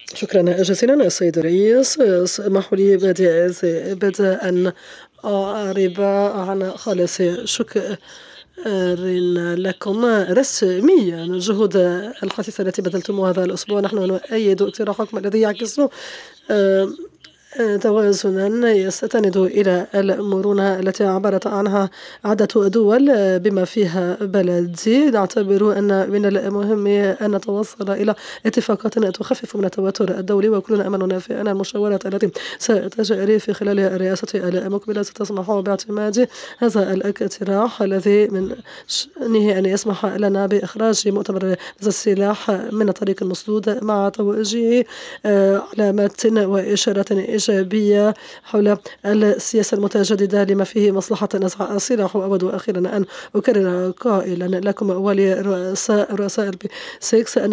شكرا جزيلا السيد الرئيس. اسمحوا لي بدءا أعرب عن خالص شكر لكم رسميا الجهود الحثيثة التي بذلتموها هذا الأسبوع. نحن نؤيد اقتراحكم الذي يعكس آه، توازنا يستند إلى المرونة التي عبرت عنها عدة دول بما فيها بلدي. نعتبر أن من المهم أن نتوصل إلى اتفاقات تخفف من التوتر الدولي، وكلنا أملنا في أن المشاورات التي ستجري في خلال الرئاسة المقبلة ستسمح باعتماد هذا الاقتراح الذي من شأنه أن يسمح لنا بإخراج مؤتمر هذا السلاح من الطريق المسدود، مع توجيه علامات وإشارة إيجابية حول السياسة المتجددة لما فيه مصلحة نزع السلاح. وأود أخيرا أن أكرر قائلا لكم ولرؤساء الرؤساء البي 6 أن